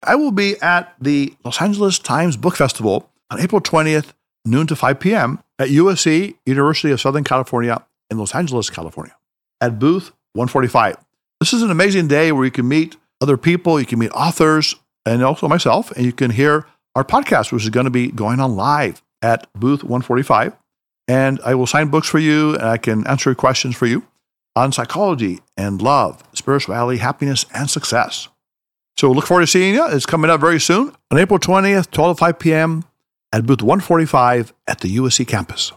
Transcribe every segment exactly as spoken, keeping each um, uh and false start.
I will be at the Los Angeles Times Book Festival on April twentieth, noon to five p.m. at U S C, University of Southern California in Los Angeles, California, at booth one forty-five. This is an amazing day where you can meet other people, you can meet authors, and also myself, and you can hear our podcast, which is going to be going on live at booth one forty-five. And I will sign books for you, and I can answer questions for you on psychology and love, spirituality, happiness, and success. So look forward to seeing you. It's coming up very soon on April twentieth, twelve to five p.m. at booth one forty-five at the U S C campus.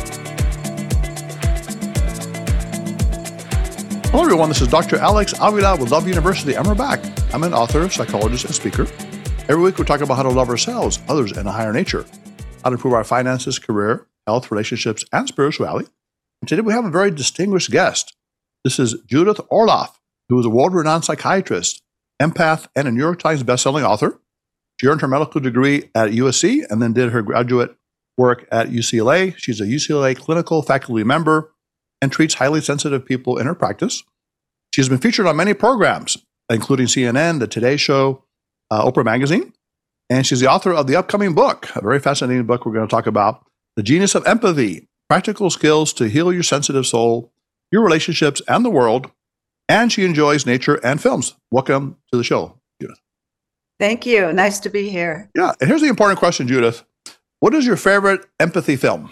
Hello, everyone. This is Doctor Alex Avila with Love University, and we're back. I'm an author, psychologist, and speaker. Every week, we talk about how to love ourselves, others, and a higher nature, how to improve our finances, career, health, relationships, and spirituality. And today, we have a very distinguished guest. This is Judith Orloff, who is a world-renowned psychiatrist, empath, and a New York Times bestselling author. She earned her medical degree at U S C and then did her graduate work at U C L A. She's a U C L A clinical faculty member and treats highly sensitive people in her practice. She's been featured on many programs, including C N N, The Today Show, uh, Oprah Magazine, and she's the author of the upcoming book, a very fascinating book we're going to talk about, The Genius of Empathy, Practical Skills to Heal Your Sensitive Soul, Your Relationships, and the World. And she enjoys nature and films. Welcome to the show, Judith. Thank you. Nice to be here. Yeah. And here's the important question, Judith. What is your favorite empathy film?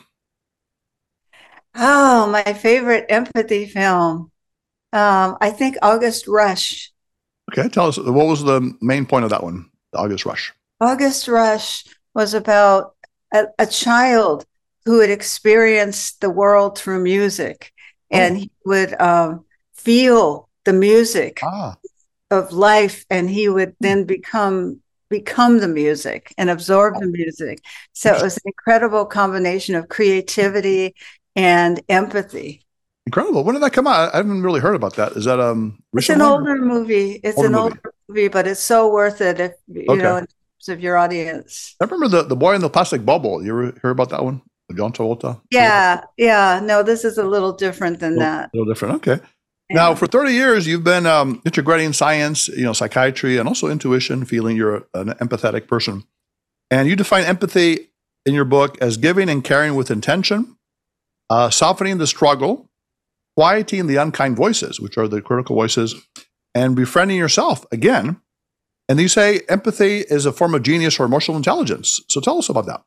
Oh, my favorite empathy film. Um, I think August Rush. Okay. Tell us, what was the main point of that one, the August Rush? August Rush was about a, a child who had experienced the world through music, oh. and he would um, feel the music ah. of life, and he would then become become the music and absorb the music. So it was an incredible combination of creativity and empathy. Incredible. When did that come out? I haven't really heard about that. Is that um? It's an older or? movie. It's older an movie. older movie, but it's so worth it if you okay. know in terms of your audience. I remember the the boy in the plastic bubble. You ever heard about that one? John Travolta. Yeah, yeah. No, this is a little different than a little, that. A little different. Okay. Yeah. Now, for thirty years, you've been um, integrating science, you know, psychiatry, and also intuition, feeling you're an empathetic person. And you define empathy in your book as giving and caring with intention, uh, softening the struggle, quieting the unkind voices, which are the critical voices, and befriending yourself again. And you say empathy is a form of genius or emotional intelligence. So tell us about that.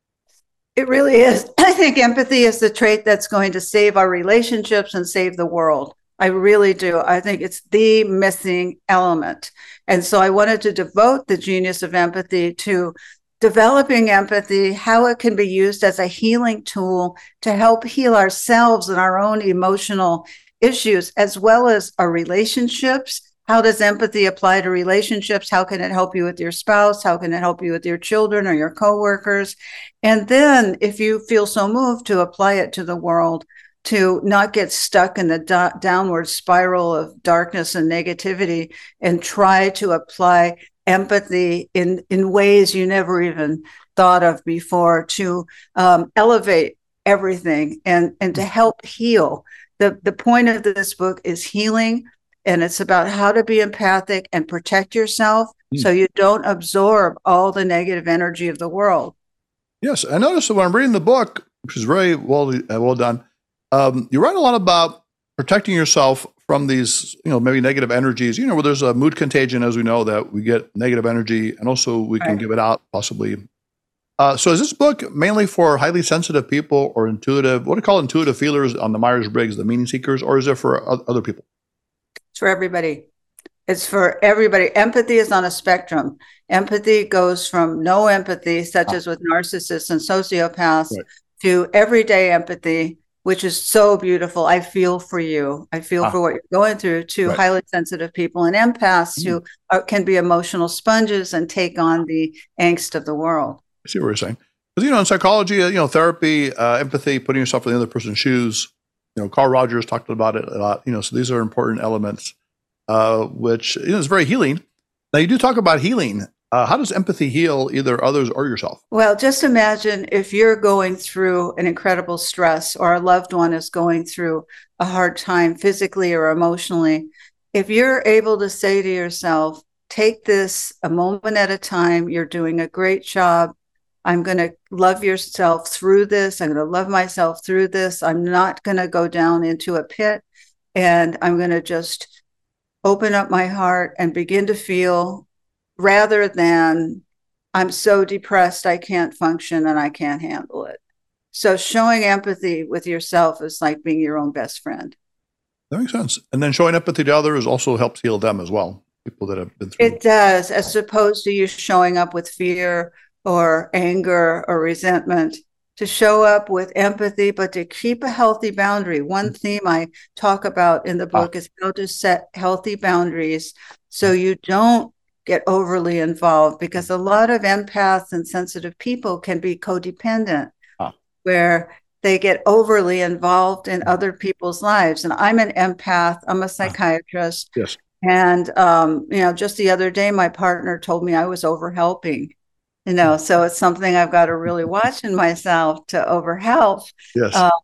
It really is. I think empathy is the trait that's going to save our relationships and save the world. I really do. I think it's the missing element. And so I wanted to devote the genius of empathy to developing empathy, how it can be used as a healing tool to help heal ourselves and our own emotional issues, as well as our relationships. How does empathy apply to relationships? How can it help you with your spouse? How can it help you with your children or your coworkers? And then if you feel so moved, to apply it to the world, to not get stuck in the do- downward spiral of darkness and negativity, and try to apply empathy in, in ways you never even thought of before, to um, elevate everything and, and to help heal. The, the point of this book is healing, and it's about how to be empathic and protect yourself mm. so you don't absorb all the negative energy of the world. Yes, I noticed that when I'm reading the book, which is very well, uh, well done, Um, you write a lot about protecting yourself from these, you know, maybe negative energies, you know, where there's a mood contagion, as we know, that we get negative energy and also we can right. give it out possibly. Uh, so is this book mainly for highly sensitive people or intuitive, what do you call intuitive feelers on the Myers-Briggs, the meaning seekers, or is it for other people? It's for everybody. It's for everybody. Empathy is on a spectrum. Empathy goes from no empathy, such ah. as with narcissists and sociopaths, right. to everyday empathy, which is so beautiful. I feel for you. I feel ah. for what you're going through, to right. highly sensitive people and empaths mm. who are, can be emotional sponges and take on the angst of the world. I see what you're saying. Because, you know, in psychology, you know, therapy, uh, empathy, putting yourself in the other person's shoes, you know, Carl Rogers talked about it a lot, you know, so these are important elements, uh, which, you know, is very healing. Now, you do talk about healing. Uh, how does empathy heal either others or yourself? Well, just imagine if you're going through an incredible stress, or a loved one is going through a hard time physically or emotionally. If you're able to say to yourself, take this a moment at a time. You're doing a great job. I'm going to love yourself through this. I'm going to love myself through this. I'm not going to go down into a pit, and I'm going to just open up my heart and begin to feel, rather than I'm so depressed I can't function and I can't handle it. So showing empathy with yourself is like being your own best friend. That makes sense. And then showing empathy to others also helps heal them as well. People that have been through. It does, as opposed to you showing up with fear or anger or resentment. To show up with empathy, but to keep a healthy boundary. One theme I talk about in the book ah. is how to set healthy boundaries so you don't get overly involved, because a lot of empaths and sensitive people can be codependent, ah. where they get overly involved in other people's lives. And I'm an empath. I'm a psychiatrist. Ah. Yes. And, um, you know, just the other day, my partner told me I was overhelping. You know, so it's something I've got to really watch in myself to overhelp. Yes. Um,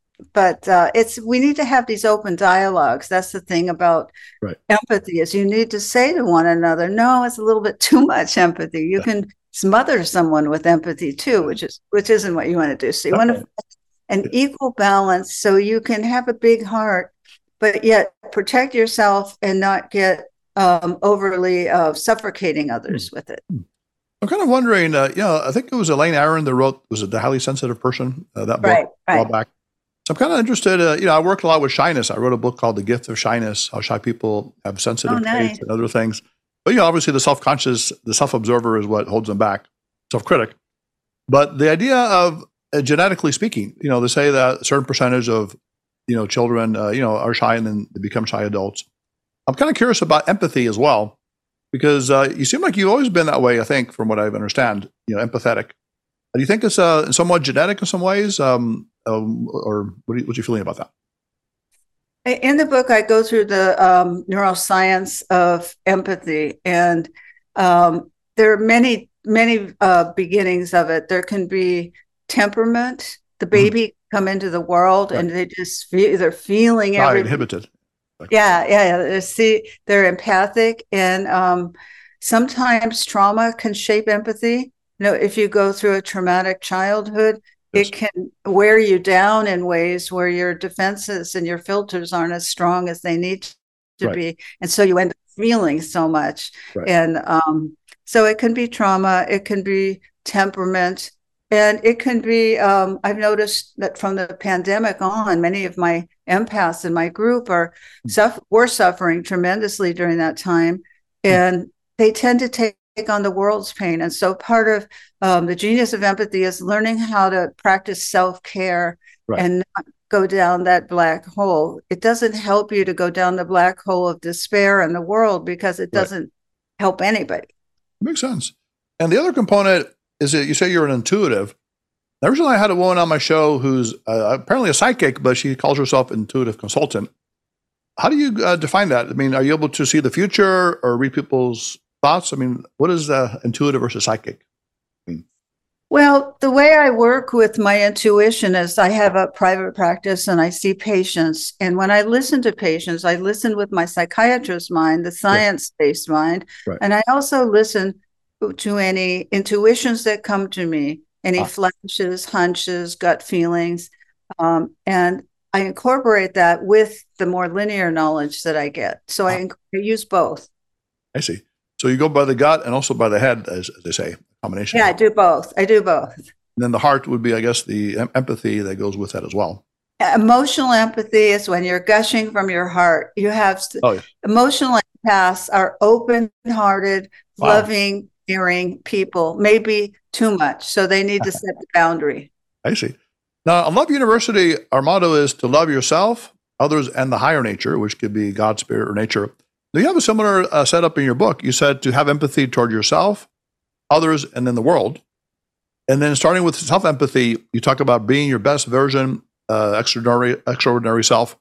but uh, it's we need to have these open dialogues. That's the thing about right. empathy, is you need to say to one another, no, it's a little bit too much empathy. You yeah. can smother someone with empathy too, which is which isn't what you want to do. So you okay. want to an equal balance so you can have a big heart, but yet protect yourself and not get um, overly uh, suffocating others mm. with it. Mm. I'm kind of wondering, uh, you know, I think it was Elaine Aron that wrote, was it The Highly Sensitive Person, uh, that book right, right. a while back. So I'm kind of interested, uh, you know, I worked a lot with shyness. I wrote a book called The Gift of Shyness, how shy people have sensitive oh, nice. traits and other things. But, you know, obviously the self-conscious, the self-observer is what holds them back, self-critic. But the idea of uh, genetically speaking, you know, they say that a certain percentage of, you know, children, uh, you know, are shy and then they become shy adults. I'm kind of curious about empathy as well. Because uh, you seem like you've always been that way, I think, from what I understand, you know, empathetic. Do you think it's uh, somewhat genetic in some ways? Um, um, or what are you, what's your feeling about that? In the book, I go through the um, neuroscience of empathy. And um, there are many, many uh, beginnings of it. There can be temperament. The baby mm-hmm. come into the world right. and they just feel, they're feeling ah, everything. Inhibited. Yeah, yeah, yeah. They're, see, they're empathic, and um, sometimes trauma can shape empathy. You know, if you go through a traumatic childhood, yes. it can wear you down in ways where your defenses and your filters aren't as strong as they need to right. be, and so you end up feeling so much. Right. And um, so it can be trauma, it can be temperament. And it can be, um, I've noticed that from the pandemic on, many of my empaths in my group are suffer- were suffering tremendously during that time. And they tend to take on the world's pain. And so part of um, the genius of empathy is learning how to practice self-care right. and not go down that black hole. It doesn't help you to go down the black hole of despair in the world because it doesn't right. help anybody. Makes sense. And the other component is that you say you're an intuitive. Originally, I had a woman on my show who's uh, apparently a psychic, but she calls herself intuitive consultant. How do you uh, define that? I mean, are you able to see the future or read people's thoughts? I mean, what is uh, intuitive versus psychic? I mean, well, the way I work with my intuition is I have a private practice and I see patients. And when I listen to patients, I listen with my psychiatrist mind, the science-based mind. Right. And I also listen to any intuitions that come to me, any ah. flashes, hunches, gut feelings. Um, and I incorporate that with the more linear knowledge that I get. So ah. I, inc- I use both. I see. So you go by the gut and also by the head, as, as they say, combination. Yeah, I do both. I do both. And then the heart would be, I guess, the em- empathy that goes with that as well. Emotional empathy is when you're gushing from your heart. You have st- oh, yeah. Emotional empaths are open-hearted, wow. loving, caring people, maybe too much. So they need to set the boundary. I see. Now, at Love University, our motto is to love yourself, others, and the higher nature, which could be God, spirit, or nature. Do you have a similar uh, setup in your book? You said to have empathy toward yourself, others, and then the world. And then starting with self-empathy, you talk about being your best version, uh, extraordinary, extraordinary self.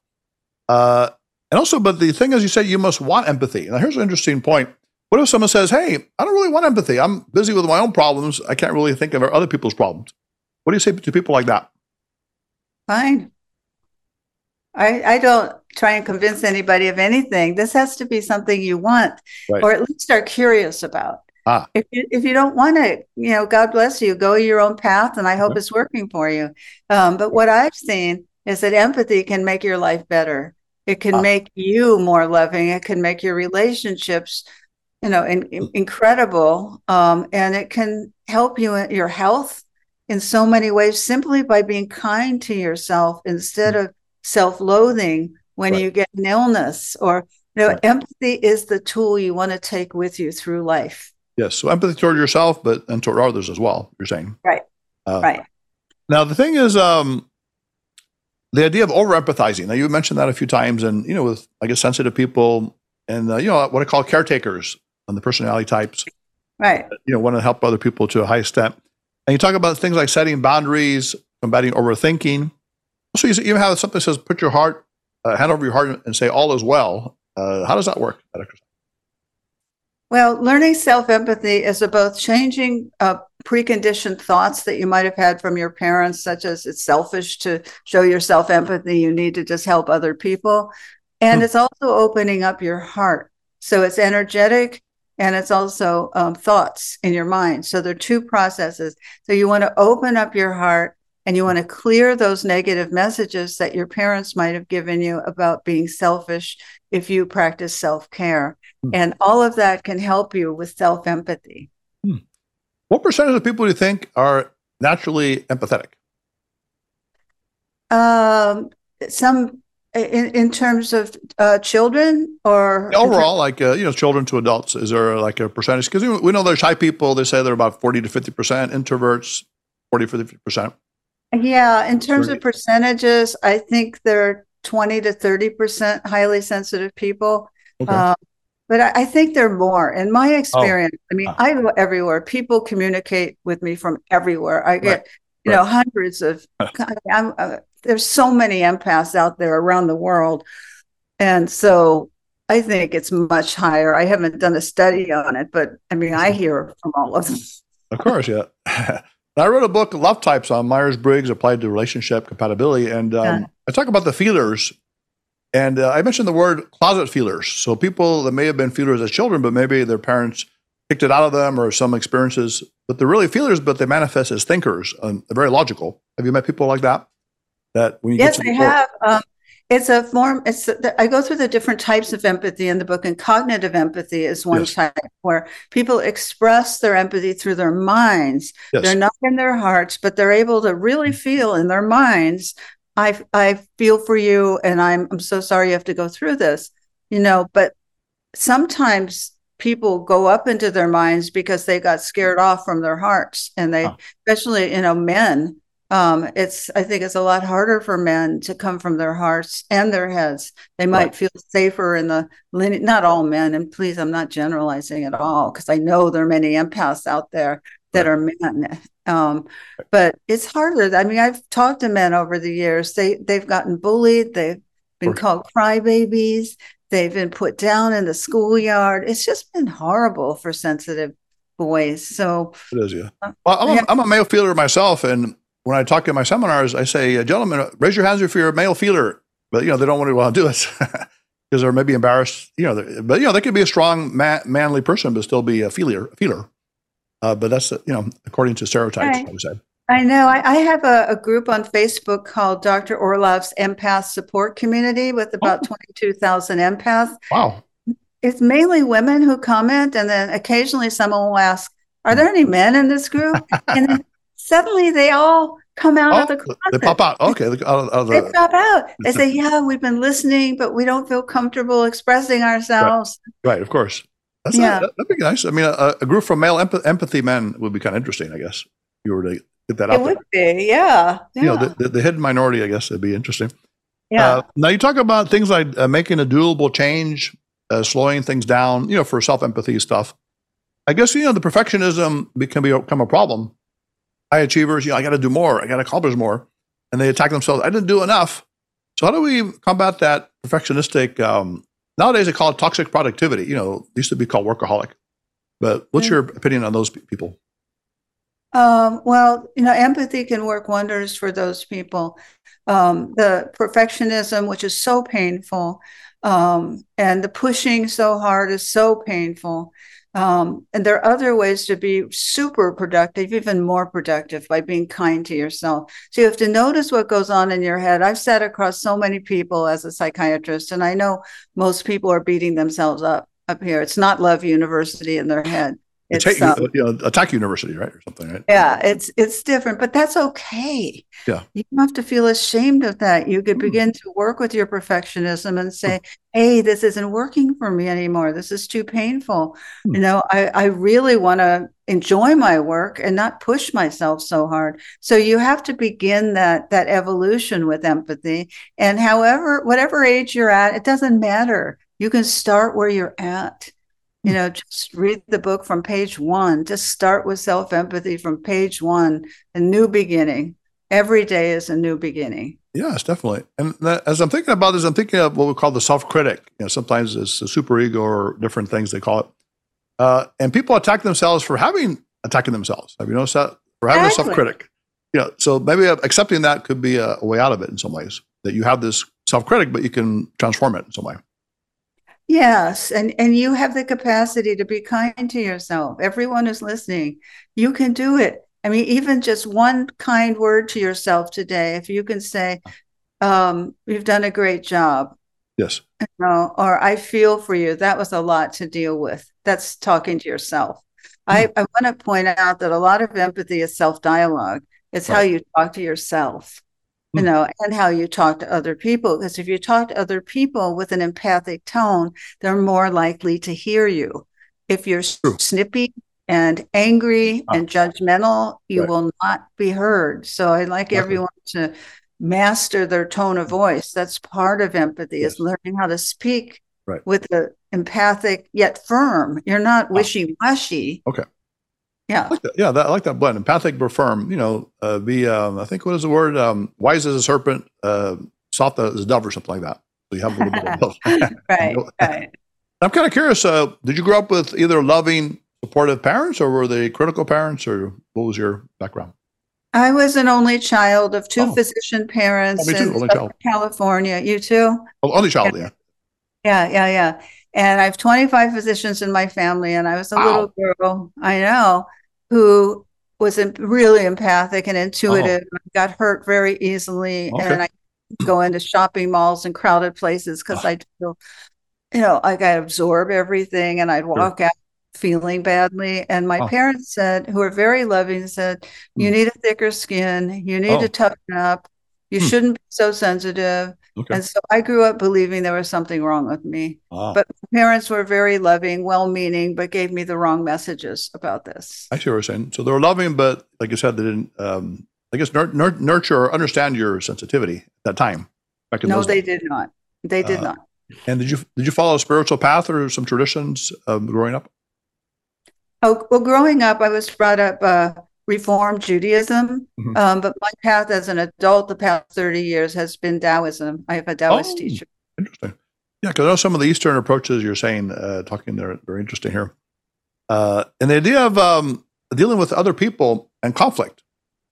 Uh, and also, but the thing is, you said you must want empathy. Now, here's an interesting point. What if someone says, hey, I don't really want empathy. I'm busy with my own problems. I can't really think of other people's problems. What do you say to people like that? Fine. I, I don't try and convince anybody of anything. This has to be something you want, Right. or at least are curious about. Ah. If you, if you don't want it, you know, God bless you, go your own path, and I hope Okay. it's working for you. Um, but what I've seen is that empathy can make your life better. It can Ah. make you more loving. It can make your relationships, you know, in, in, incredible. Um, and it can help you in your health in so many ways simply by being kind to yourself instead of self-loathing when Right. you get an illness. Or, you know, Right. empathy is the tool you want to take with you through life. Yes. So empathy toward yourself, but and toward others as well, you're saying. Right. Uh, Right. Now, the thing is, um, the idea of over empathizing. Now, you mentioned that a few times, and, you know, with, I guess, sensitive people and, uh, you know, what I call caretakers on the personality types, Right. you know, want to help other people to a high extent. And you talk about things like setting boundaries, combating overthinking. So you even have something that says, put your heart, uh, hand over your heart and say, all is well. Uh, how does that work, that exercise? Well, learning self-empathy is about changing uh, preconditioned thoughts that you might have had from your parents, such as it's selfish to show your self-empathy, you need to just help other people. And Hmm. it's also opening up your heart. So it's energetic and it's also um, thoughts in your mind. So there are two processes. So you want to open up your heart and you want to clear those negative messages that your parents might have given you about being selfish if you practice self-care. Hmm. And all of that can help you with self-empathy. Hmm. What percentage of people do you think are naturally empathetic? Um, some in, in terms of uh, children or Overall, like, uh, you know, children to adults, is there like a percentage? Because we know there's shy people, they say they're about forty to fifty percent, introverts, forty to fifty percent. Yeah, in terms of percentages, I think they're twenty to thirty percent highly sensitive people. Okay. Um, but I, I think they're more. In my experience, Oh. I mean, I go everywhere. People communicate with me from everywhere. I get, Right. you Right. know, hundreds of, I'm, uh, there's so many empaths out there around the world. And so I think it's much higher. I haven't done a study on it, but I mean, I hear from all of them. Of course, yeah. I wrote a book, Love Types, on Myers-Briggs applied to relationship compatibility. And um, yeah. I talk about the feelers. And uh, I mentioned the word closet feelers. So people that may have been feelers as children, but maybe their parents kicked it out of them or some experiences. But they're really feelers, but they manifest as thinkers. And they're very logical. Have you met people like that? That when you yes, get to I the have. Um, it's a form. It's I go through the different types of empathy in the book, and cognitive empathy is one yes. type where people express their empathy through their minds. Yes. They're not in their hearts, but they're able to really feel in their minds. I I feel for you, and I'm I'm so sorry you have to go through this, you know. But sometimes people go up into their minds because they got scared off from their hearts, and they, huh. especially you know, men. Um, it's, I think it's a lot harder for men to come from their hearts and their heads. They might right. feel safer in the lineage, not all men, and please, I'm not generalizing at all, because I know there are many empaths out there that right. are men. Um, but it's harder. I mean, I've talked to men over the years. They, they've gotten bullied. They've been called crybabies. They've been put down in the schoolyard. It's just been horrible for sensitive boys. So it is, yeah. Well, I'm, yeah. A, I'm a male feeler myself, and when I talk in my seminars, I say, gentlemen, raise your hands if you're a male feeler. But, you know, they don't want to want to do it because they're maybe embarrassed. You know, but, you know, they could be a strong, ma- manly person, but still be a feeler. feeler. Uh, but that's, you know, according to stereotypes, right. I would say. I know. I, I have a, a group on Facebook called Doctor Orlov's Empath Support Community with about oh. twenty-two thousand empaths. Wow. It's mainly women who comment. And then occasionally someone will ask, are there any men in this group? And then suddenly they all come out oh, of the closet. They pop out. Okay. Out of, out of they the... pop out. They say, yeah, we've been listening, but we don't feel comfortable expressing ourselves. Right, right of course. That's yeah. a, that'd be nice. I mean, a, a group from male empath- empathy men would be kind of interesting, I guess, if you were to get that out It there. would be, yeah. yeah. You know, the, the, the hidden minority, I guess, would be interesting. Yeah. Uh, now, you talk about things like uh, making a doable change, uh, slowing things down, you know, for self-empathy stuff. I guess, you know, the perfectionism can become a problem. High achievers, you know, I got to do more. I got to accomplish more. And they attack themselves. I didn't do enough. So how do we combat that perfectionistic, um, nowadays they call it toxic productivity. You know, it used to be called workaholic. But what's mm-hmm. your opinion on those people? Um, well, you know, empathy can work wonders for those people. Um, the perfectionism, which is so painful, um, and the pushing so hard is so painful. Um, and there are other ways to be super productive, even more productive, by being kind to yourself. So you have to notice what goes on in your head. I've sat across so many people as a psychiatrist, and I know most people are beating themselves up up here. It's not Love University in their head. It's It's hate, um, you know, Attack University, right, or something, right? yeah, it's it's different, but that's okay. Yeah. You don't have to feel ashamed of that. You could Hmm. begin to work with your perfectionism and say, hey, this isn't working for me anymore. This is too painful. Hmm. You know, I, I really want to enjoy my work and not push myself so hard. So you have to begin that that evolution with empathy. And however, whatever age you're at, it doesn't matter. You can start where you're at. You know, just read the book from page one. Just start with self empathy from page one, a new beginning. Every day is a new beginning. Yes, definitely. And that, as I'm thinking about this, I'm thinking of what we call the self-critic. You know, sometimes it's the superego or different things they call it. Uh, and people attack themselves for having attacking themselves. Have you noticed that? For having Exactly. a self-critic. You know, so maybe accepting that could be a, a way out of it in some ways. That you have this self-critic, but you can transform it in some way. Yes, and and you have the capacity to be kind to yourself. Everyone who's listening, you can do it. I mean, even just one kind word to yourself today, if you can say, um, "You've done a great job," Yes. you know, or "I feel for you." That was a lot to deal with. That's talking to yourself. Hmm. I, I want to point out that a lot of empathy is self-dialogue. It's how Right. you talk to yourself, you Hmm. know, and how you talk to other people. Because if you talk to other people with an empathic tone, they're more likely to hear you. If you're True. snippy and angry Ah, and judgmental, you right. will not be heard. So I like Exactly. everyone to master their tone of voice. That's part of empathy, Yes. is learning how to speak Right. with the empathic yet firm. You're not Ah, wishy-washy. okay. Yeah. I like that. Yeah, that, I like that blend. Empathic but firm. You know, uh, be um, I think what is the word? Um, wise as a serpent, uh, soft as a dove, or something like that. So you have a little bit of both. Right, right. I'm kind of curious. Uh, did you grow up with either loving, supportive parents, or were they critical parents, or what was your background? I was an only child of two Oh, physician oh, parents me too. in Only Southern child. California. You too? Oh, only Yeah, child. Yeah. yeah, yeah, yeah. And I have twenty-five physicians in my family, and I was a little Wow. girl, I know, who was em- really empathic and Oh. intuitive. I got hurt very easily, Okay. and I go into shopping malls and crowded places because Ah, I feel, you know, like I absorb everything, and I'd sure. walk out feeling badly. And my Oh. parents said, who are very loving, said, you Hmm. need a thicker skin, you need to Oh. toughen up, you Hmm. shouldn't be so sensitive. Okay. And so I grew up believing there was something wrong with me. Ah. But my parents were very loving, well meaning, but gave me the wrong messages about this. I see what you're saying. So they were loving, but like you said, they didn't, um, I guess, nur- nur- nurture or understand your sensitivity at that time, back in No, those they days. did not. They did Uh, not. and did you did you follow a spiritual path or some traditions um, growing up? Oh, well, growing up, I was brought up uh, Reform Judaism, Mhm. um, but my path as an adult, the past thirty years, has been Taoism. I have a Taoist Oh, teacher. interesting. Yeah, because I know some of the Eastern approaches you're saying, uh, talking there, very interesting here. Uh, and the idea of um, dealing with other people and conflict.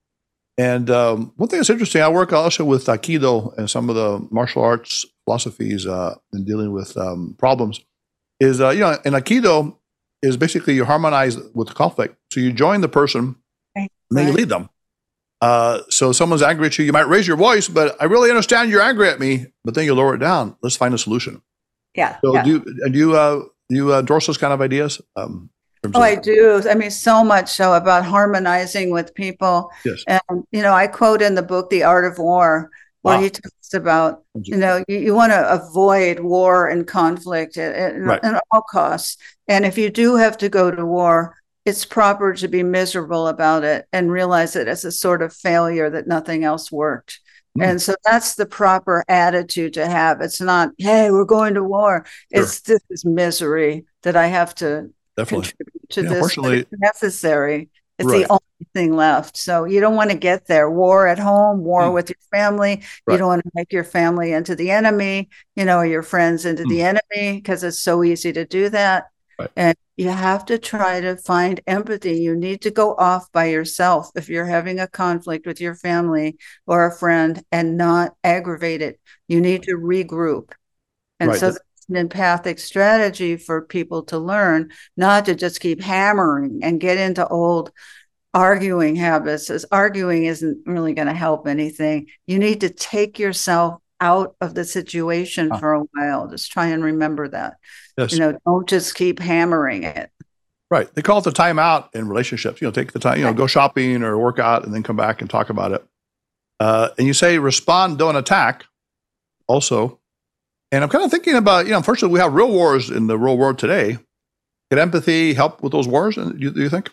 And um, one thing that's interesting, I work also with Aikido and some of the martial arts philosophies uh, in dealing with um, problems. Is uh, you know, in Aikido is basically you harmonize with the conflict. So you join the person Right. and then you lead them. Uh, so someone's angry at you, you might raise your voice, but I really understand you're angry at me. But then you lower it down. Let's find a solution. Yeah. So Yeah. do you do you uh, do you uh, endorse those kind of ideas? Um, in terms Oh, of, I do. I mean, so much so about harmonizing with people. yes. And, you know, I quote in the book, The Art of War, where Wow. he talks about, Thank you you. know, you, you want to avoid war and conflict at, at, Right. at all costs. And if you do have to go to war, it's proper to be miserable about it and realize it as a sort of failure that nothing else worked. Mm, And so that's the proper attitude to have. It's not, hey, we're going to war. sure. It's this is misery that I have to Definitely. contribute to Yeah, this, but unfortunately, it's necessary. It's right. the only thing left. So you don't want to get there. War at home, war Mm, with your family. You right. don't want to make your family into the enemy, you know, or your friends into Mm, the enemy, because it's so easy to do that. Right. And you have to try to find empathy. You need to go off by yourself if you're having a conflict with your family or a friend and not aggravate it. You need to regroup. And Right. so that's an empathic strategy for people to learn, not to just keep hammering and get into old arguing habits, as arguing isn't really going to help anything. You need to take yourself out of the situation for a while. Just try and remember that. Yes. You know, don't just keep hammering it. Right. They call it the time out in relationships. You know, take the time, you know, go shopping or work out and then come back and talk about it. Uh, and you say respond, don't attack also. And I'm kind of thinking about, you know, unfortunately, we have real wars in the real world today. Can empathy help with those wars, do you, do you think?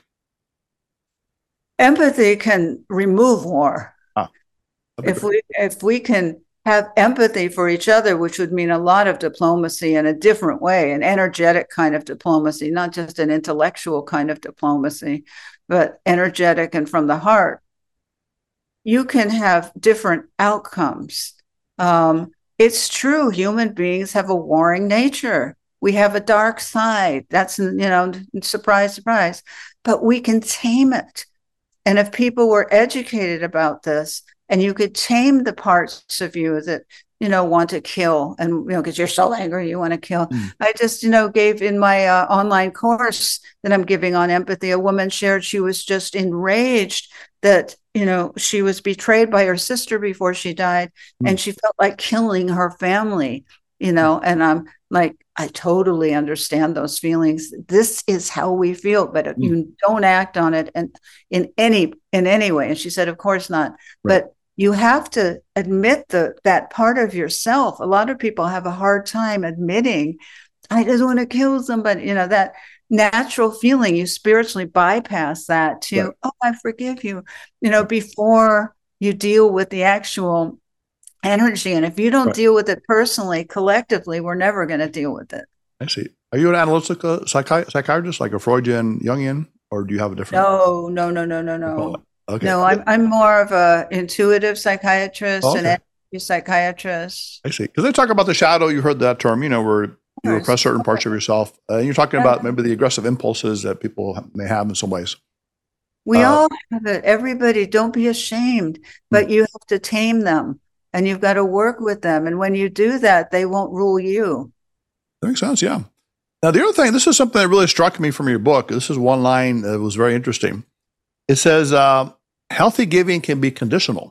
Empathy can remove war. Ah, if we if we can have empathy for each other, which would mean a lot of diplomacy in a different way, an energetic kind of diplomacy, not just an intellectual kind of diplomacy, but energetic and from the heart, you can have different outcomes. Um, it's true, human beings have a warring nature. We have a dark side. That's, you know, surprise, surprise. But we can tame it. And if people were educated about this, and you could tame the parts of you that, you know, want to kill, and, you know, because you're so angry, you want to kill. Mm. I just, you know, gave in my uh, online course that I'm giving on empathy, a woman shared she was just enraged that, you know, she was betrayed by her sister before she died, mm. and she felt like killing her family, you know, and I'm like, I totally understand those feelings. This is how we feel, but mm. you don't act on it and in any in any way. And she said, of course not. Right. But you have to admit the, that part of yourself. A lot of people have a hard time admitting, I just want to kill somebody. You know, that natural feeling, you spiritually bypass that to, right. oh, I forgive you, you know, before you deal with the actual energy. And if you don't right. deal with it personally, collectively, we're never going to deal with it. I see. Are you an analytical psychi- psychiatrist, like a Freudian, Jungian, or do you have a different? No, no, no, no, no, no. Oh, okay. No, I'm I'm more of a intuitive psychiatrist, oh, okay. an energy psychiatrist. I see. Because they talk about the shadow. You heard that term, you know, where you repress certain parts of yourself. Uh, you're talking about maybe the aggressive impulses that people may have in some ways. We uh, all have it. Everybody, don't be ashamed, but hmm. you have to tame them. And you've got to work with them. And when you do that, they won't rule you. That makes sense, yeah. Now, the other thing, this is something that really struck me from your book. This is one line that was very interesting. It says, uh, healthy giving can be conditional.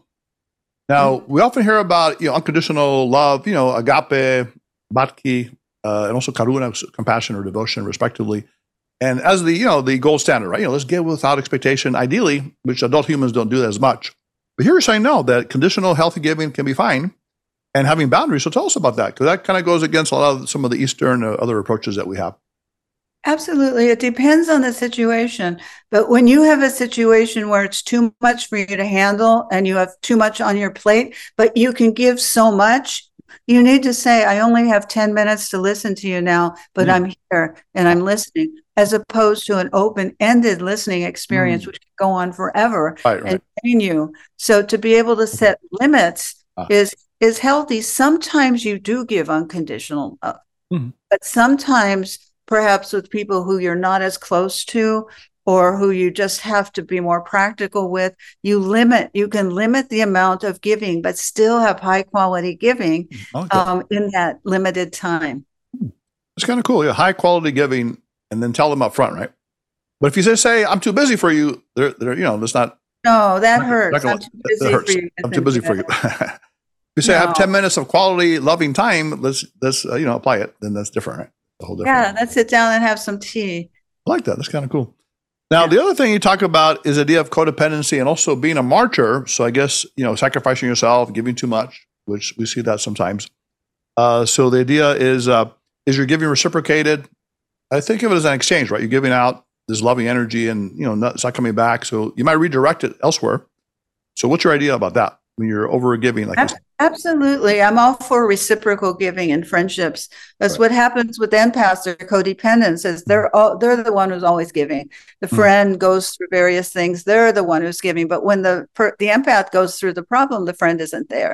Now, mm-hmm. we often hear about, you know, unconditional love, you know, agape, bhakti, uh, and also karuna, compassion or devotion, respectively. And as the, you know, the gold standard, right? You know, let's give without expectation, ideally, which adult humans don't do that as much. But here you're saying no, that conditional healthy giving can be fine and having boundaries. So tell us about that, because that kind of goes against a lot of some of the Eastern uh, other approaches that we have. Absolutely. It depends on the situation. But when you have a situation where it's too much for you to handle and you have too much on your plate, but you can give so much, you need to say, I only have ten minutes to listen to you now, but mm. I'm here and I'm listening, as opposed to an open-ended listening experience, mm. which can go on forever right, right. and train you. So to be able to set limits ah. is, is healthy. Sometimes you do give unconditional love, mm. but sometimes perhaps with people who you're not as close to or who you just have to be more practical with, you limit, you can limit the amount of giving, but still have high quality giving okay. um, in that limited time. It's kind of cool. Yeah, high quality giving, and then tell them up front, right? But if you just say, I'm too busy for you, they're, they're you know, that's not. No, that not, hurts. Not I'm too busy that hurts. for you. I'm too busy for you. If you say, no. I have ten minutes of quality, loving time, let's, let's uh, you know, apply it, then that's different, right? A whole different. Yeah, let's sit down and have some tea. I like that. That's kind of cool. Now, yeah. the other thing you talk about is the idea of codependency and also being a martyr. So I guess, you know, sacrificing yourself, giving too much, which we see that sometimes. Uh, so the idea is, uh, is you're giving reciprocated. I think of it as an exchange, right? You're giving out this loving energy and, you know, not, it's not coming back. So you might redirect it elsewhere. So what's your idea about that when you're over giving like this? Absolutely. I'm all for reciprocal giving in friendships. That's right. What happens with empaths or codependents is they're all, they're the one who's always giving. The friend mm. goes through various things. They're the one who's giving. But when the per, the empath goes through the problem, the friend isn't there.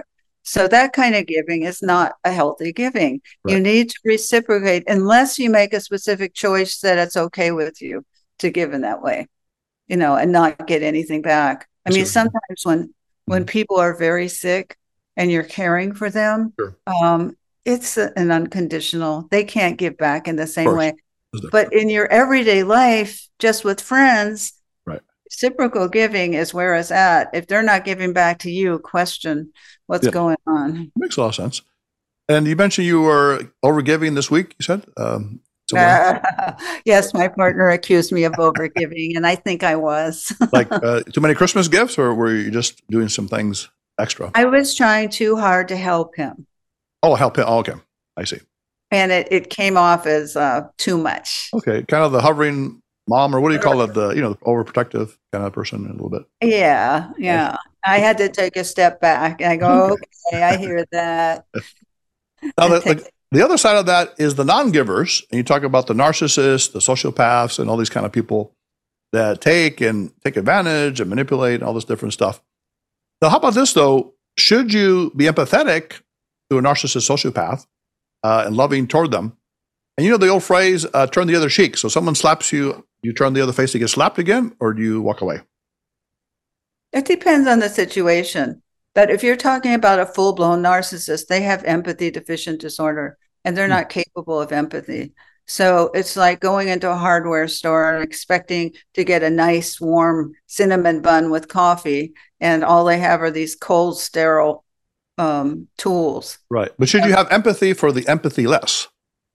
So that kind of giving is not a healthy giving. Right. You need to reciprocate unless you make a specific choice that it's okay with you to give in that way, you know, and not get anything back. I mean, sometimes when when people are very sick and you're caring for them, Sure. um, it's a, an unconditional. They can't give back in the same way. Is that- But in your everyday life, just with friends, Right. reciprocal giving is where it's at. If they're not giving back to you, question what's Yeah. going on. Makes a lot of sense. And you mentioned you were overgiving this week, you said? Um, Uh, yes, my partner accused me of overgiving, and I think I was. like uh, too many Christmas gifts, or were you just doing some things extra? I was trying too hard to help him. Oh, help him. Oh, okay. I see. And it, it came off as uh, too much. Okay. Kind of the hovering mom, or what do you call it? The, you know, overprotective kind of person a little bit. Yeah, yeah. I had to take a step back and I go, okay, okay I hear that. Now, the, the, the other side of that is the non-givers. And you talk about the narcissists, the sociopaths, and all these kind of people that take and take advantage and manipulate and all this different stuff. Now, how about this, though? Should you be empathetic to a narcissist sociopath uh, and loving toward them? And you know the old phrase, uh, turn the other cheek. So someone slaps you, you turn the other face to get slapped again, or do you walk away? It depends on the situation. But if you're talking about a full-blown narcissist, they have empathy deficient disorder, and they're not capable of empathy. So it's like going into a hardware store and expecting to get a nice, warm cinnamon bun with coffee, and all they have are these cold, sterile um, tools. Right. But should you have empathy for the empathy-less?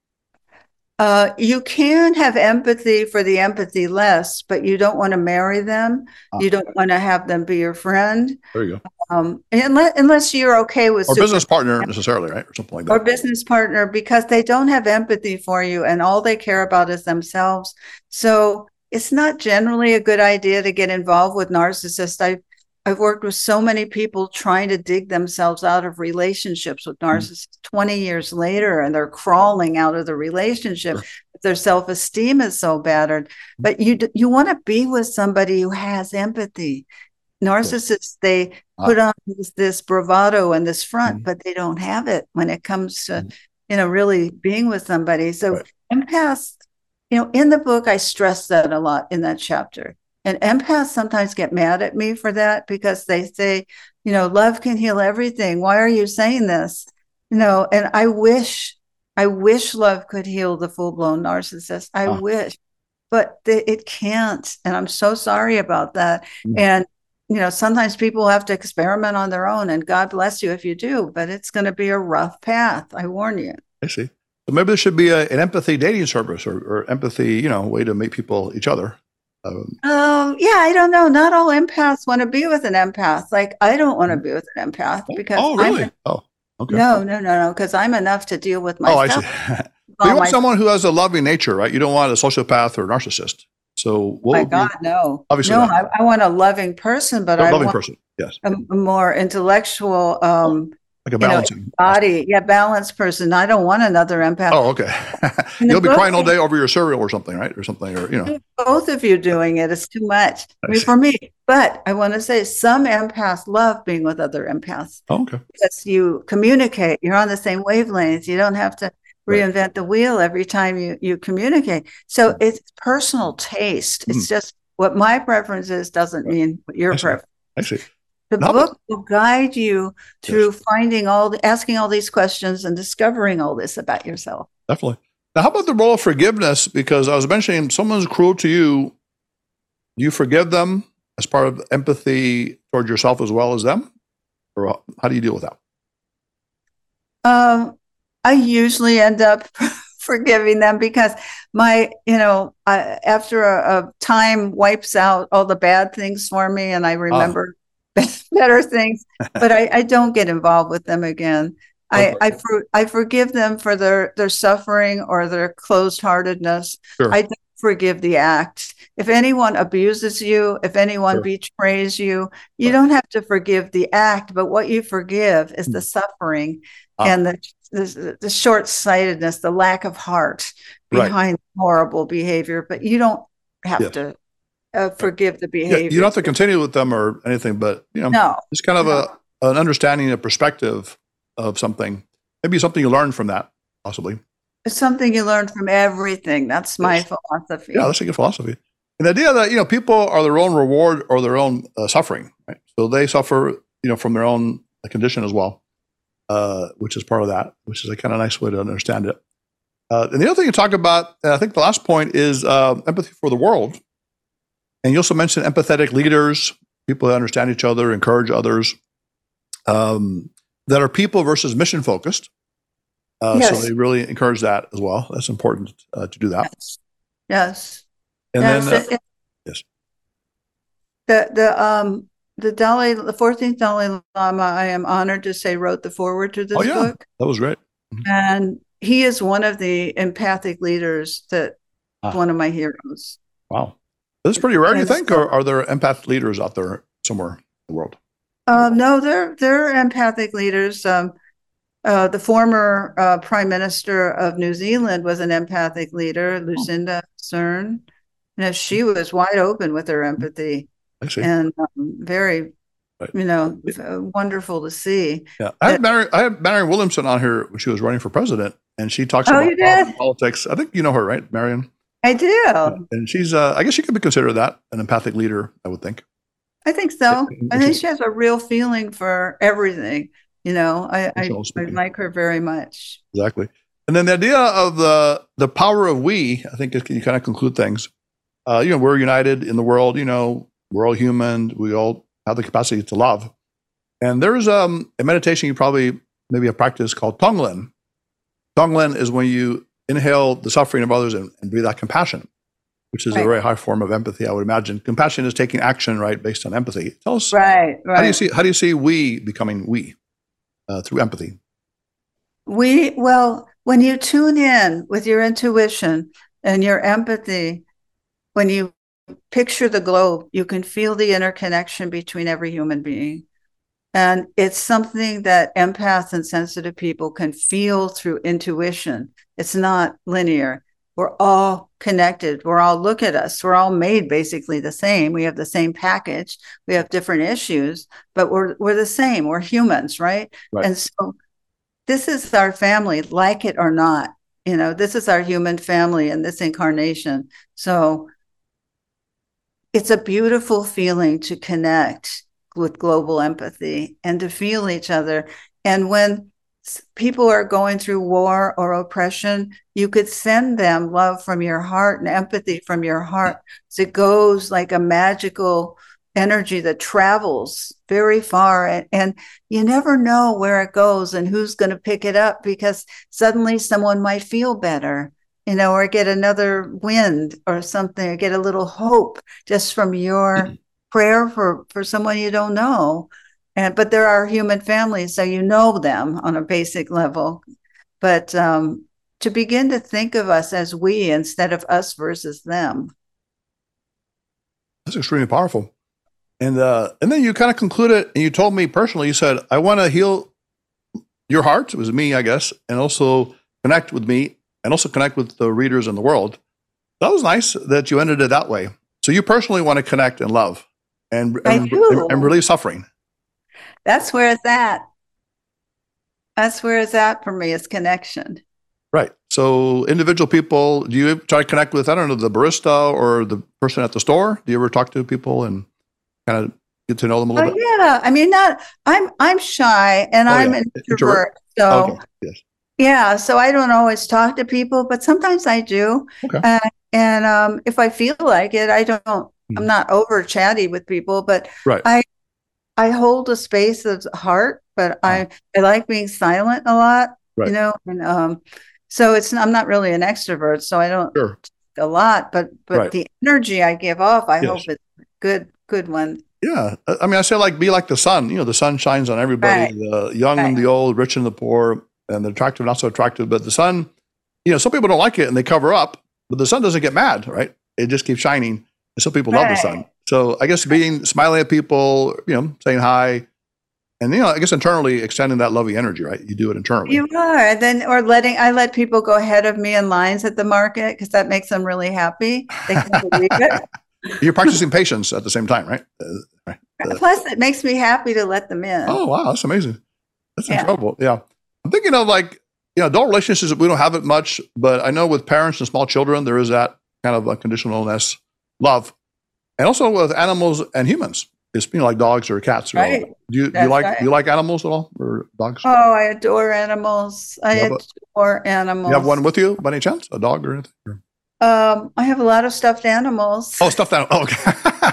Uh, you can have empathy for the empathy less, but you don't want to marry them. Ah. You don't want to have them be your friend. There you go. Um, unless, unless you're okay with Or super- business partner necessarily, right? Or something like that. or business partner, because they don't have empathy for you and all they care about is themselves. So it's not generally a good idea to get involved with narcissists. I've, I've worked with so many people trying to dig themselves out of relationships with narcissists mm. twenty years later, and they're crawling out of the relationship. Sure. Their self-esteem is so battered. But you you want to be with somebody who has empathy. Narcissists, they ah. put on this, this bravado and this front, mm. but they don't have it when it comes to, mm. you know, really being with somebody. So right. empaths, you know, in the book, I stress that a lot in that chapter. And empaths sometimes get mad at me for that because they say, you know, love can heal everything. Why are you saying this? You know, and I wish, I wish love could heal the full-blown narcissist. I huh. wish, but they, it can't. And I'm so sorry about that. Mm. And, you know, sometimes people have to experiment on their own, and God bless you if you do, but it's going to be a rough path. I warn you. I see. So maybe there should be a, an empathy dating service or, or empathy, you know, way to meet people each other. Um, um, yeah, I don't know. Not all empaths want to be with an empath. Like, I don't want to be with an empath because oh, really? I'm, oh, okay. No, no, no, no. Because I'm enough to deal with myself. Oh, I see. But you want someone who has a loving nature, right? You don't want a sociopath or a narcissist. So, what my God, you, no. Obviously, no. Not. I, I want a loving person, but a I loving want person. Yes, a, a more intellectual. Um, Like a balancing you know, body, yeah, balanced person. I don't want another empath. Oh, okay. You'll be crying all day over your cereal or something, right? Or something, or you know. Both of you doing it is too much I mean, for me. But I want to say some empaths love being with other empaths. Oh, okay. Because you communicate, you're on the same wavelengths. You don't have to reinvent right. the wheel every time you you communicate. So it's personal taste. Mm-hmm. It's just what my preference is doesn't right. mean what your I preference. I see. The no, book will guide you through yes. finding all, the, asking all these questions and discovering all this about yourself. Definitely. Now, how about the role of forgiveness? Because I was mentioning someone's cruel to you. Do you forgive them as part of empathy toward yourself as well as them? Or how do you deal with that? Um, I usually end up forgiving them because my, you know, I, after a, a time wipes out all the bad things for me and I remember uh. better things, but I, I don't get involved with them again. Okay. I I, for, I forgive them for their, their suffering or their closed-heartedness. Sure. I don't forgive the act. If anyone abuses you, if anyone sure. betrays you, you right. don't have to forgive the act, but what you forgive is the suffering ah. and the, the, the short-sightedness, the lack of heart behind right. horrible behavior, but you don't have yeah. to Uh, forgive the behavior. Yeah, you don't have to continue with them or anything, but you know, no, it's kind of no. a an understanding, a perspective of something. Maybe something you learned from that, possibly. It's something you learn from everything. That's my Yes. philosophy. Yeah, that's a good philosophy. And the idea that, you know, people are their own reward or their own uh, suffering, right? So they suffer, you know, from their own condition as well, uh, which is part of that, which is a kind of nice way to understand it. Uh, and the other thing you talk about, uh, I think the last point is uh, empathy for the world. And you also mentioned empathetic leaders, people that understand each other, encourage others, um, that are people versus mission focused. Uh, Yes. So they really encourage that as well. That's important uh, to do that. Yes. Yes. And Yes. then, uh, It- it- yes. the the um the Dalai the fourteenth Dalai Lama, I am honored to say, wrote the foreword to this Oh, yeah, book. that was great. And he is one of the empathic leaders that Ah. one of my heroes. Wow. That's pretty rare, do you And think? so- Or are there empath leaders out there somewhere in the world? Uh, no, they're they're empathic leaders. Um, uh, the former uh, Prime Minister of New Zealand was an empathic leader, Lucinda Cern. You know, she was wide open with her empathy I see. and um, very, Right. you know, uh, wonderful to see. Yeah. I had, Mary, I had Marianne Williamson on here when she was running for president, and she talks Oh, about you did? politics. I think you know her, right, Marianne? I do. And she's, uh, I guess she could be considered that, an empathic leader, I would think. I think so. And I think she- she has a real feeling for everything. You know, I I, Emotional I speaking. like her very much. Exactly. And then the idea of the the power of we, I think you kind of conclude things. Uh, you know, we're united in the world. You know, we're all human. We all have the capacity to love. And there's um, a meditation you probably maybe have practiced called Tonglen. Tonglen is when you inhale the suffering of others and, and breathe out compassion, which is Right. a very high form of empathy, I would imagine. Compassion is taking action, right, based on empathy. Tell us, Right, right. how do you see how do you see we becoming we uh, through empathy? We, well, when you tune in with your intuition and your empathy, when you picture the globe, you can feel the interconnection between every human being. And it's something that empaths and sensitive people can feel through intuition. It's not linear. We're all connected. We're all, look at us. We're all made basically the same. We have the same package. We have different issues, but we're we're the same. We're humans, right? Right. And so this is our family, like it or not. You know, this is our human family in this incarnation. So it's a beautiful feeling to connect with global empathy and to feel each other. And when s- people are going through war or oppression, you could send them love from your heart and empathy from your heart. So it goes like a magical energy that travels very far. And, and you never know where it goes and who's going to pick it up, because suddenly someone might feel better, you know, or get another wind or something, or get a little hope just from your prayer for, for someone you don't know. And, but there are human families, so you know them on a basic level. But um, to begin to think of us as we instead of us versus them. That's extremely powerful. And uh, and then you kind of concluded, and you told me personally, you said, I want to heal your heart. It was me, I guess, and also connect with me, and also connect with the readers in the world. That was nice that you ended it that way. So you personally want to connect and love and, I and, do. and, and relieve suffering. That's where it's at. That's where it's at for me, is connection. Right. So individual people, do you try to connect with, I don't know, the barista or the person at the store? Do you ever talk to people and kind of get to know them a little Oh, bit? yeah. I mean, not, I'm, I'm shy and Oh, I'm yeah. an Introvert? introvert. So Okay. Yes. yeah, so I don't always talk to people, but sometimes I do. Okay. Uh, and um, if I feel like it, I don't, Mhm. I'm not over chatty with people, but Right. I, I hold a space of heart, but I, I like being silent a lot, Right. you know, and um, so it's, I'm not really an extrovert, so I don't Sure. a lot, but, but Right. the energy I give off, I Yes. hope it's a good, good one. Yeah. I I mean, I say like, be like the sun. You know, the sun shines on everybody, Right. the young and Right. the old, rich and the poor, and the attractive, not so attractive. But the sun, you know, some people don't like it and they cover up, but the sun doesn't get mad, right? It just keeps shining. And some people love the Right. sun. So I guess being, smiling at people, you know, saying hi, and, you know, I guess internally extending that loving energy, right? You do it internally. You are. And then, or letting, I let people go ahead of me in lines at the market because that makes them really happy. They can't believe it. You're practicing patience at the same time, right? Uh, right. Plus, it makes me happy to let them in. Oh, wow. That's amazing. That's Yeah. incredible. Yeah. I'm thinking of like, you know, adult relationships, we don't have it much, but I know with parents and small children, there is that kind of unconditionalness, love. And also with animals and humans. It's, you know, like dogs or cats. Or Right. do you, do you That's like, right. do you like animals at all or dogs? Oh, I adore animals. I You have a- adore animals. You have one with you by any chance? A dog or anything? Or- Um, I have a lot of stuffed animals. Oh, stuffed animal. Oh, okay.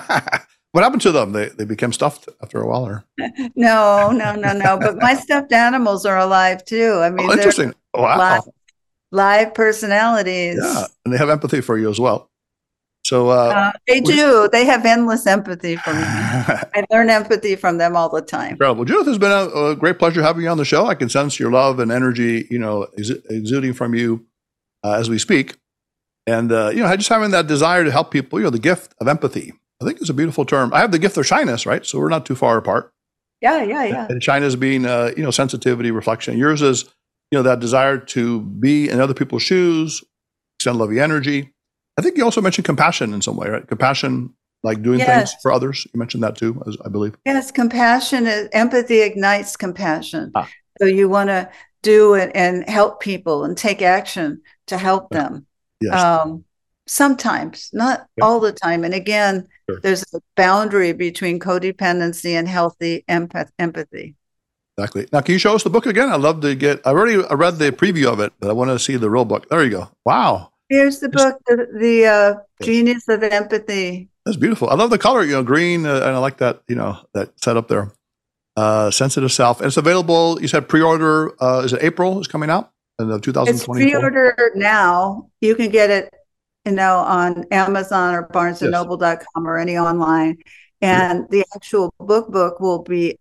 What happened to them? They, they became stuffed after a while or? No, no, no, no. But my stuffed animals are alive too. I mean, Oh, they're interesting. Wow. live, live personalities. Yeah. And they have empathy for you as well. So, uh, Uh, they we- do. They have endless empathy for me. I learn empathy from them all the time. Incredible. Judith, it's been a, a great pleasure having you on the show. I can sense your love and energy, you know, ex- exuding from you uh, as we speak. And, uh, you know, just having that desire to help people, you know, the gift of empathy. I think it's a beautiful term. I have the gift of shyness, right? So we're not too far apart. Yeah, yeah, yeah. And shyness being, uh, you know, sensitivity, reflection. Yours is, you know, that desire to be in other people's shoes, extend loving energy. I think you also mentioned compassion in some way, right? Compassion, like doing Yes. things for others. You mentioned that too, as I believe. Yes, compassion is empathy ignites compassion. Ah. So you want to do it and help people and take action to help them. Yes. Um, sometimes, not Yeah. all the time. And again, Sure. there's a boundary between codependency and healthy empath- empathy. Exactly. Now, can you show us the book again? I'd love to get, I already I read the preview of it, but I want to see the real book. There you go. Wow. Here's the Yes. book, the, the uh, Yes. Genius of Empathy. That's beautiful. I love the color, you know, green, uh, and I like that, you know, that setup there. Uh, Sensitive Self. And it's available, you said pre-order, uh, is it April is coming out in the It's twenty twenty-four? pre-order now. You can get it, you know, on Amazon or barnes and noble dot com or any online. And the actual book book will be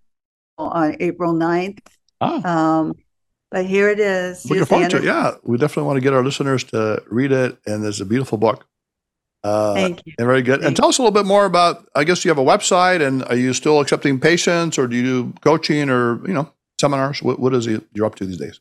on April ninth. Ah, Um, but here it is. looking Here's the forward to it. energy. Yeah, we definitely want to get our listeners to read it. And it's a beautiful book. Uh, Thank you. And very good. And Thank tell us a little bit more about, I guess you have a website, and are you still accepting patients, or do you do coaching or, you know, seminars? What, what is it you're up to these days?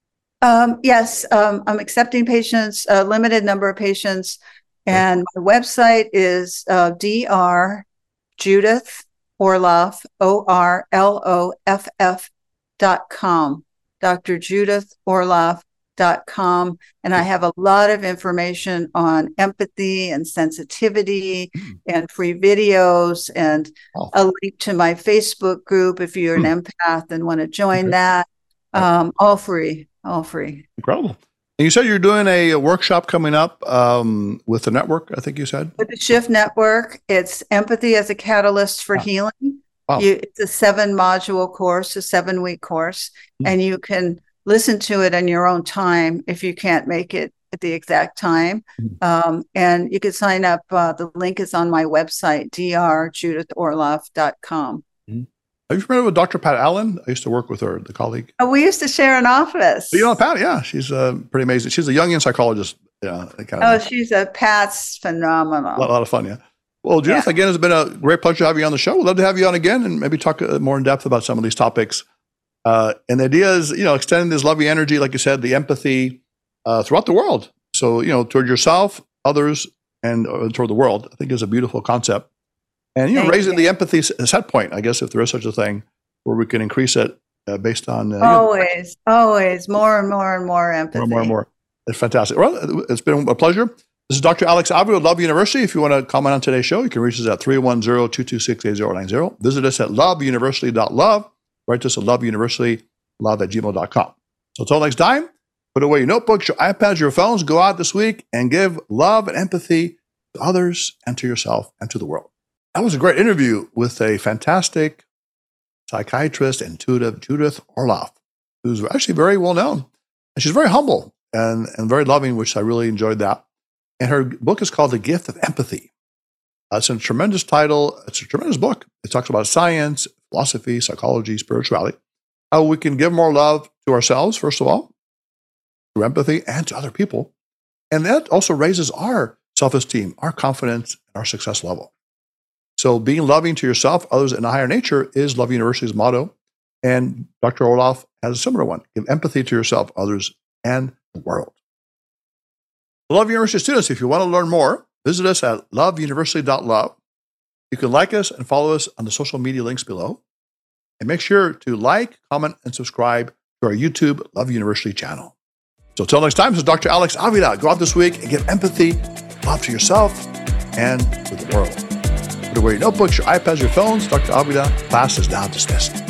Um, yes, um, I'm accepting patients, a limited number of patients. And my website is uh, Dr. Judith Orloff, O R L O F F dot com, Dr. Judith Orloff dot com. And I have a lot of information on empathy and sensitivity Mm. and free videos and Oh. a link to my Facebook group if you're an empath and want to join Okay. that. Um, all free, all free. Incredible. And you said you're doing a, a workshop coming up um, with the network, I think you said. With the Shift Network, it's empathy as a catalyst for Wow. healing. Wow. You, it's a seven module course, a seven week course, Mm. and you can listen to it in your own time if you can't make it at the exact time. Mm. Um, and you can sign up. Uh, the link is on my website, Dr Judith Orloff dot com. Are you familiar with Doctor Pat Allen? I used to work with her, the colleague. Oh, we used to share an office. You know Pat? Yeah, she's uh, pretty amazing. She's a Jungian psychologist. Yeah, kind Oh, of she's a Pat's phenomenal. a lot, a lot of fun. Yeah. Well, Judith, Yeah. again, it's been a great pleasure having you on the show. We'd love to have you on again and maybe talk uh, more in depth about some of these topics. Uh, and the idea is, you know, extending this loving energy, like you said, the empathy uh, throughout the world. So, you know, toward yourself, others, and uh, toward the world. I think is a beautiful concept. And, you know, Thank raising you. the empathy s- set point, I guess, if there is such a thing, where we can increase it uh, based on uh, you know, Always, always more and more and more empathy. more and more and more. It's fantastic. Well, it's been a pleasure. This is Doctor Alex Avila of Love University. If you want to comment on today's show, you can reach us at three one zero, two two six, eight zero nine zero. Visit us at love university dot love. Write to us at loveuniversity love at gmail dot com. So until next time, put away your notebooks, your iPads, your phones. Go out this week and give love and empathy to others and to yourself and to the world. That was a great interview with a fantastic psychiatrist, intuitive, Judith Orloff, who's actually very well known. And she's very humble and, and very loving, which I really enjoyed that. And her book is called The Gift of Empathy. Uh, it's a tremendous title. It's a tremendous book. It talks about science, philosophy, psychology, spirituality, how we can give more love to ourselves, first of all, through empathy, and to other people. And that also raises our self-esteem, our confidence, and our success level. So being loving to yourself, others, and a higher nature is Love University's motto. And Doctor Orloff has a similar one. Give empathy to yourself, others, and the world. Love University students, if you want to learn more, visit us at love university dot love. You can like us and follow us on the social media links below. And make sure to like, comment, and subscribe to our YouTube Love University channel. So until next time, this is Doctor Alex Avila. Go out this week and give empathy, love to yourself and to the world. Put away your notebooks, your iPads, your phones. Doctor Avila, class is now dismissed.